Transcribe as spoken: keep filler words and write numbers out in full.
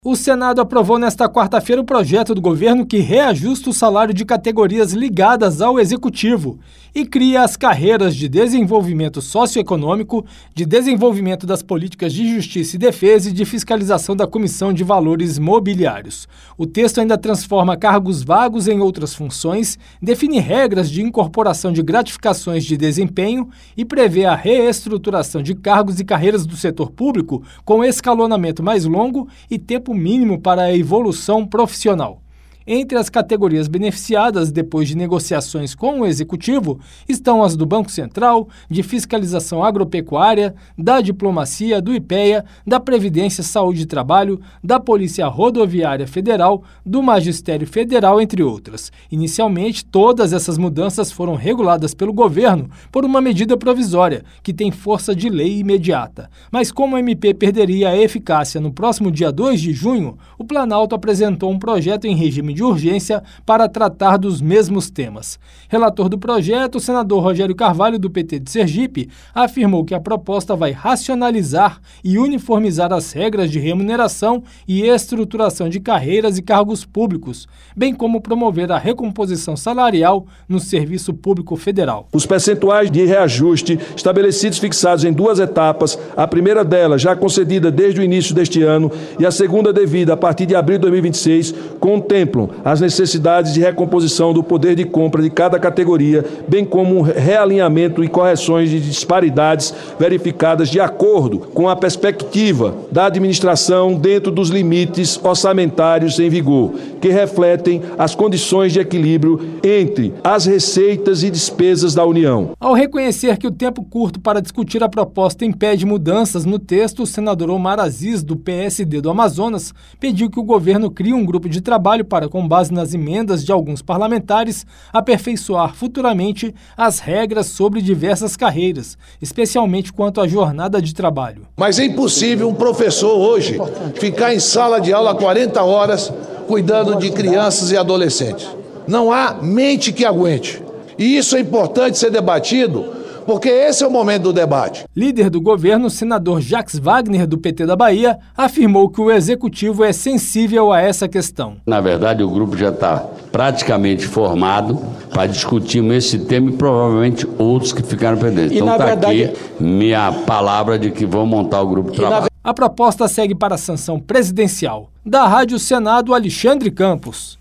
O Senado aprovou nesta quarta-feira o projeto do governo que reajusta o salário de categorias ligadas ao Executivo e cria as carreiras de desenvolvimento socioeconômico, de desenvolvimento das políticas de justiça e defesa e de fiscalização da Comissão de Valores Mobiliários. O texto ainda transforma cargos vagos em outras funções, define regras de incorporação de gratificações de desempenho e prevê a reestruturação de cargos e carreiras do setor público com escalonamento mais longo e tempo mínimo para a evolução profissional. Entre as categorias beneficiadas depois de negociações com o Executivo estão as do Banco Central, de Fiscalização Agropecuária, da Diplomacia, do IPEA, da Previdência, Saúde e Trabalho, da Polícia Rodoviária Federal, do Magistério Federal, entre outras. Inicialmente, todas essas mudanças foram reguladas pelo governo por uma medida provisória, que tem força de lei imediata. Mas como a M P perderia a eficácia no próximo dia dois de junho, o Planalto apresentou um projeto em regime de urgência para tratar dos mesmos temas. Relator do projeto, o senador Rogério Carvalho, do P T de Sergipe, afirmou que a proposta vai racionalizar e uniformizar as regras de remuneração e estruturação de carreiras e cargos públicos, bem como promover a recomposição salarial no serviço público federal. Os percentuais de reajuste estabelecidos fixados em duas etapas, a primeira delas já concedida desde o início deste ano e a segunda devida a partir de abril de dois mil e vinte e seis, contemplam as necessidades de recomposição do poder de compra de cada categoria, bem como um realinhamento e correções de disparidades verificadas de acordo com a perspectiva da administração dentro dos limites orçamentários em vigor, que refletem as condições de equilíbrio entre as receitas e despesas da União. Ao reconhecer que o tempo curto para discutir a proposta impede mudanças no texto, o senador Omar Aziz, do P S D do Amazonas, pediu que o governo crie um grupo de trabalho para, com base nas emendas de alguns parlamentares, aperfeiçoar futuramente as regras sobre diversas carreiras, especialmente quanto à jornada de trabalho. Mas é impossível um professor hoje ficar em sala de aula quarenta horas cuidando de crianças e adolescentes. Não há mente que aguente. E isso é importante ser debatido, porque esse é o momento do debate. Líder do governo, o senador Jacques Wagner, do P T da Bahia, afirmou que o Executivo é sensível a essa questão. Na verdade, o grupo já está praticamente formado para discutirmos esse tema e provavelmente outros que ficaram pendentes. Então está verdade... aqui minha palavra de que vão montar o grupo de trabalho. A proposta segue para a sanção presidencial. Da Rádio Senado, Alexandre Campos.